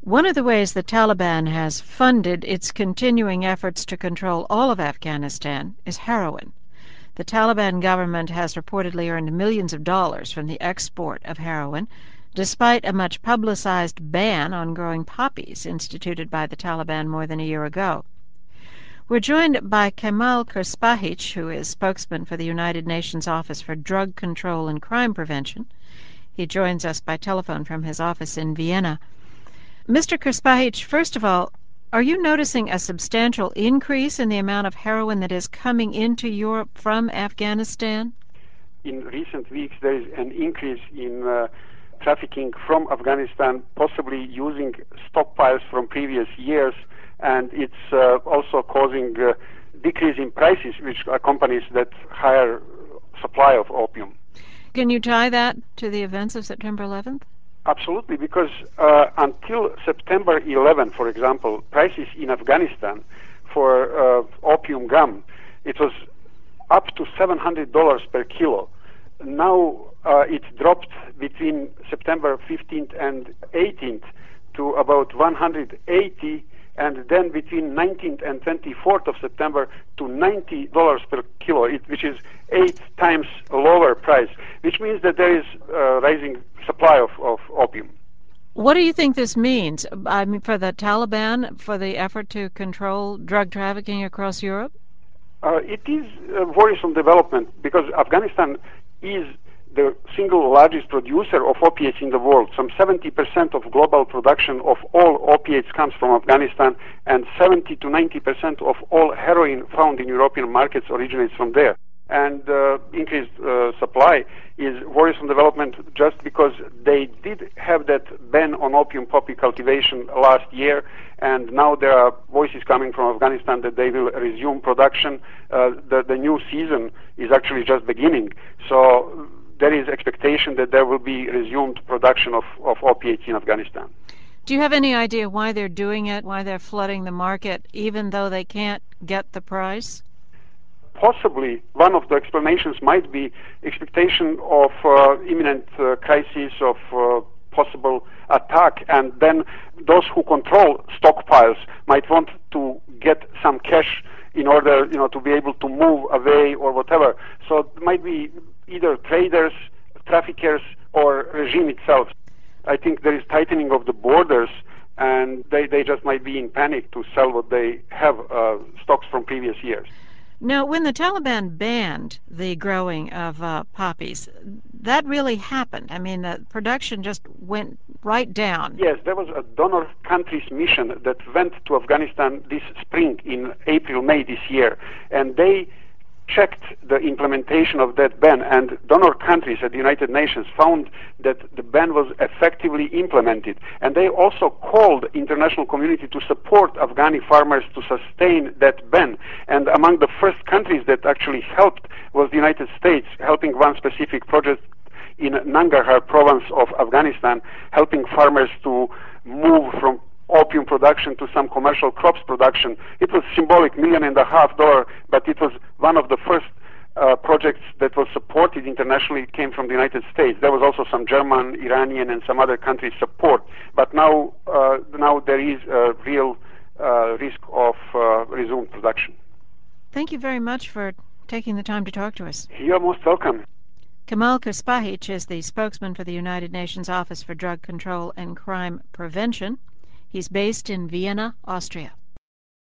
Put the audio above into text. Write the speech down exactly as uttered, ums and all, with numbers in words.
One of the ways the Taliban has funded its continuing efforts to control all of Afghanistan is heroin. The Taliban government has reportedly earned millions of dollars from the export of heroin, despite a much publicized ban on growing poppies instituted by the Taliban more than a year ago. We're joined by Kemal Krspahic, who is spokesman for the United Nations Office for Drug Control and Crime Prevention. He joins us by telephone from his office in Vienna. Mister Krspahic, first of all, are you noticing a substantial increase in the amount of heroin that is coming into Europe from Afghanistan? In recent weeks, there is an increase in uh, trafficking from Afghanistan, possibly using stockpiles from previous years, and it's uh, also causing uh, decrease in prices, which accompanies that higher supply of opium. Can you tie that to the events of September eleventh? Absolutely, because uh, until September eleventh, for example, prices in Afghanistan for uh, opium gum, it was up to seven hundred dollars per kilo. Now uh, it dropped between September fifteenth and eighteenth to about one hundred eighty, and then between nineteenth and twenty-fourth of September to ninety dollars per kilo, it, which is eight times lower price, which means that there is uh, rising supply of, of opium. What do you think this means? I mean, for the Taliban, for the effort to control drug trafficking across Europe? Uh, it is a worrisome development because Afghanistan is the single largest producer of opiates in the world. Some seventy percent of global production of all opiates comes from Afghanistan, and seventy to ninety percent of all heroin found in European markets originates from there. And uh, increased uh, supply is worrisome development just because they did have that ban on opium poppy cultivation last year, and now there are voices coming from Afghanistan that they will resume production. Uh, the, the new season is actually just beginning, so there is expectation that there will be resumed production of, of opiates in Afghanistan. Do you have any idea why they're doing it, why they're flooding the market, even though they can't get the price? Possibly one of the explanations might be expectation of uh, imminent uh, crisis, of uh, possible attack, and then those who control stockpiles might want to get some cash in order, you know, to be able to move away or whatever. So it might be either traders, traffickers, or regime itself. I think there is tightening of the borders, and they, they just might be in panic to sell what they have, uh, stocks from previous years. Now, when the Taliban banned the growing of uh, poppies, that really happened. I mean, the production just went right down. Yes, there was a donor countries mission that went to Afghanistan this spring in April, May this year, and they checked the implementation of that ban, and donor countries at the United Nations found that the ban was effectively implemented, and they also called the international community to support Afghani farmers to sustain that ban. And among the first countries that actually helped was the United States, helping one specific project in Nangarhar province of Afghanistan, helping farmers to move from opium production to some commercial crops production. It was symbolic, million and a half dollar, but it was one of the first uh, projects that was supported internationally. It came from the United States. There was also some German, Iranian, and some other countries' support. But now, uh, now there is a real uh, risk of uh, resumed production. Thank you very much for taking the time to talk to us. You're most welcome. Kemal Krspahic is the spokesman for the United Nations Office for Drug Control and Crime Prevention. He's based in Vienna, Austria.